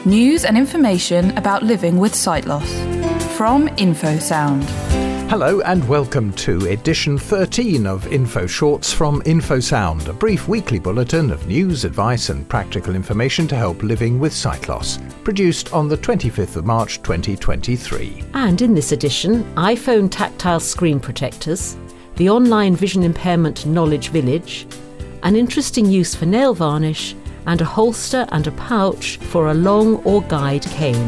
News and information about living with sight loss. From InfoSound. Hello and welcome to edition 13 of Info Shorts from InfoSound, a brief weekly bulletin of news, advice and practical information to help living with sight loss, produced on the 25th of March 2023. And in this edition, iPhone tactile screen protectors, the online vision impairment knowledge village, an interesting use for nail varnish, and a holster and a pouch for a long or guide cane.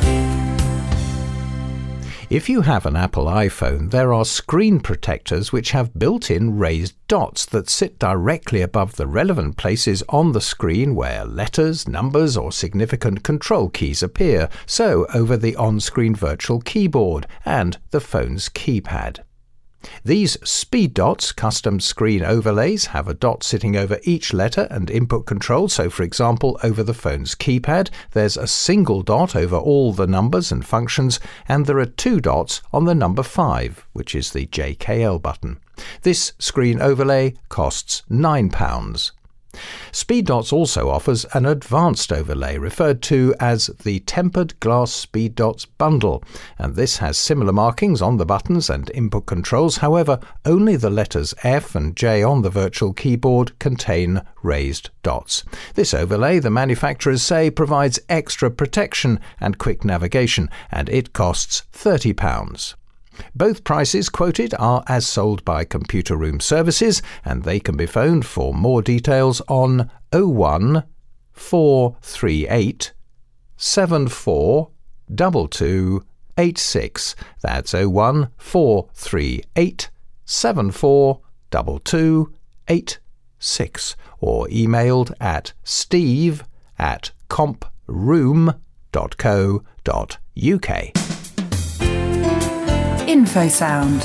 If you have an Apple iPhone, there are screen protectors which have built-in raised dots that sit directly above the relevant places on the screen where letters, numbers or significant control keys appear, so over the on-screen virtual keyboard and the phone's keypad. These speed dots, custom screen overlays, have a dot sitting over each letter and input control. So, for example, over the phone's keypad, there's a single dot over all the numbers and functions, and there are two dots on the number 5, which is the JKL button. This screen overlay costs £9. Speed Dots also offers an advanced overlay referred to as the Tempered Glass Speed Dots Bundle, and this has similar markings on the buttons and input controls. However, only the letters F and J on the virtual keyboard contain raised dots. This overlay, the manufacturers say, provides extra protection and quick navigation, and it costs £30. Both prices quoted are as sold by Computer Room Services, and they can be phoned for more details on 01 438 74 2286. That's 01 438 74 2286, or emailed at steve@comproom.co.uk. InfoSound.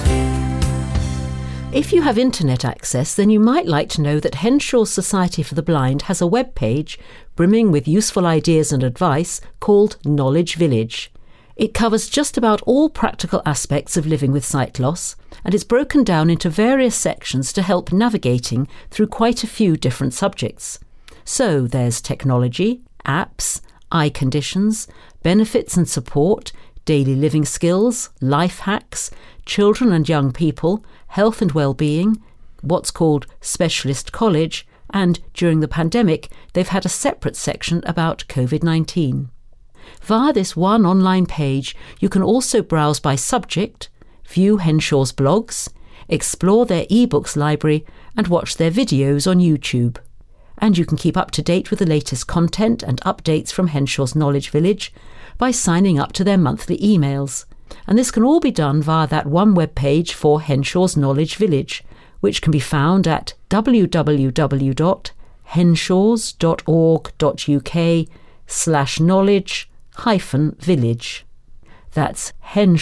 If you have internet access, then you might like to know that Henshaw's Society for the Blind has a web page brimming with useful ideas and advice called Knowledge Village. It covers just about all practical aspects of living with sight loss, and it's broken down into various sections to help navigating through quite a few different subjects. So there's technology, apps, eye conditions, benefits and support, daily living skills, life hacks, children and young people, health and well-being, what's called specialist college, and during the pandemic, they've had a separate section about COVID-19. Via this one online page, you can also browse by subject, view Henshaw's blogs, explore their ebooks library, and watch their videos on YouTube. And you can keep up to date with the latest content and updates from Henshaw's Knowledge Village by signing up to their monthly emails. And this can all be done via that one web page for Henshaw's Knowledge Village, which can be found at www.henshaws.org.uk/knowledge-village. That's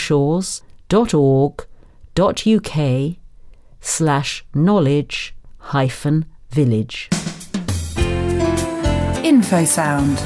henshaws.org.uk/knowledge-village. InfoSound.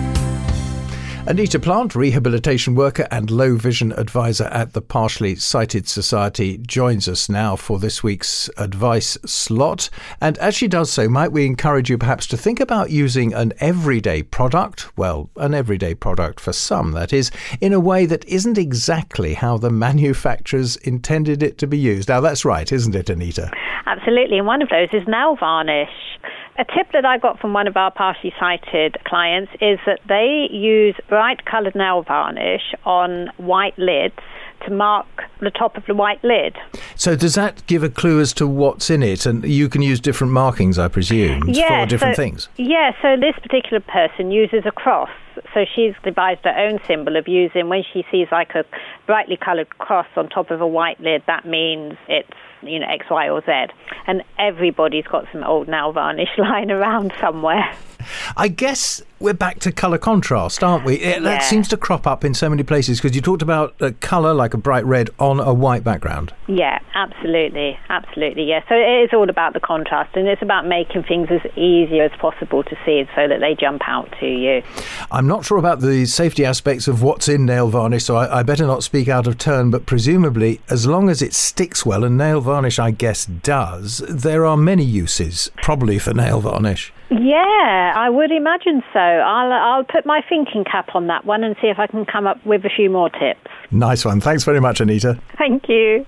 Anita Plant, rehabilitation worker and low vision advisor at the Partially Sighted Society, joins us now for this week's advice slot. And as she does so, might we encourage you perhaps to think about using an everyday product, well, an everyday product for some, that is, in a way that isn't exactly how the manufacturers intended it to be used. Now, that's right, isn't it, Anita? Absolutely, and one of those is nail varnish. A tip that I got from one of our partially sighted clients is that they use bright coloured nail varnish on white lids to mark the top of the white lid. So does that give a clue as to what's in it? And you can use different markings, I presume, for different things? Yeah, so this particular person uses a cross. So she's devised her own symbol of using, when she sees like a brightly coloured cross on top of a white lid, that means it's, X, Y or Z. And everybody's got some old nail varnish lying around somewhere. I guess we're back to colour contrast, aren't we? That seems to crop up in so many places, because you talked about colour like a bright red on a white background. Yeah, absolutely, yeah. So it is all about the contrast, and it's about making things as easy as possible to see so that they jump out to you. I'm not sure about the safety aspects of what's in nail varnish, so I better not speak out of turn, but presumably, as long as it sticks well, and nail varnish, I guess, does, there are many uses, probably, for nail varnish. Yeah, I would imagine so. I'll put my thinking cap on that one and see if I can come up with a few more tips. Nice one. Thanks very much, Anita. Thank you.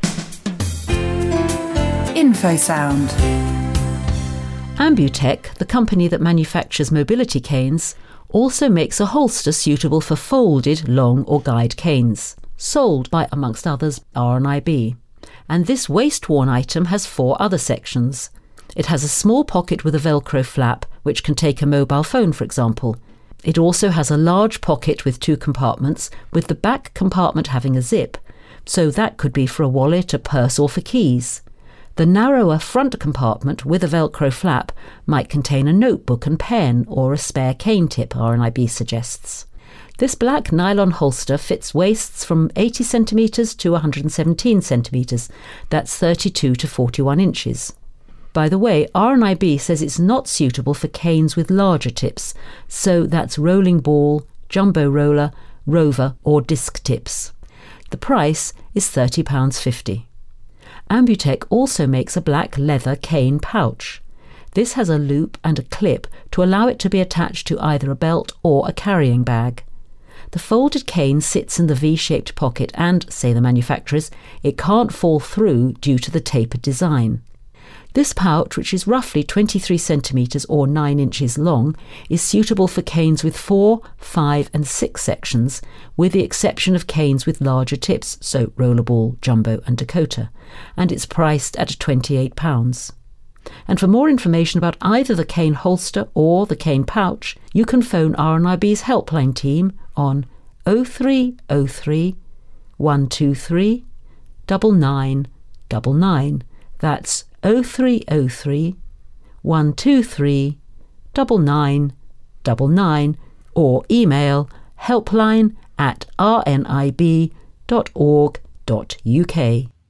InfoSound. Ambutech, the company that manufactures mobility canes, also makes a holster suitable for folded, long or guide canes, sold by, amongst others, R&IB. And this waist-worn item has 4 other sections. It has a small pocket with a Velcro flap, which can take a mobile phone, for example. It also has a large pocket with 2 compartments, with the back compartment having a zip, so that could be for a wallet, a purse or for keys. The narrower front compartment with a Velcro flap might contain a notebook and pen or a spare cane tip, R&IB suggests. This black nylon holster fits waists from 80 centimetres to 117 centimetres, that's 32 to 41 inches. By the way, R&IB says it's not suitable for canes with larger tips, so that's rolling ball, jumbo roller, rover or disc tips. The price is £30.50. Ambutech also makes a black leather cane pouch. This has a loop and a clip to allow it to be attached to either a belt or a carrying bag. The folded cane sits in the V-shaped pocket and, say the manufacturers, it can't fall through due to the tapered design. This pouch, which is roughly 23 centimetres or 9 inches long, is suitable for canes with 4, 5 and 6 sections, with the exception of canes with larger tips, so Rollerball, Jumbo and Dakota, and it's priced at £28. And for more information about either the cane holster or the cane pouch, you can phone R&IB's helpline team on 0303 123 9999. That's 0303 123 9999 or email helpline@rnib.org.uk.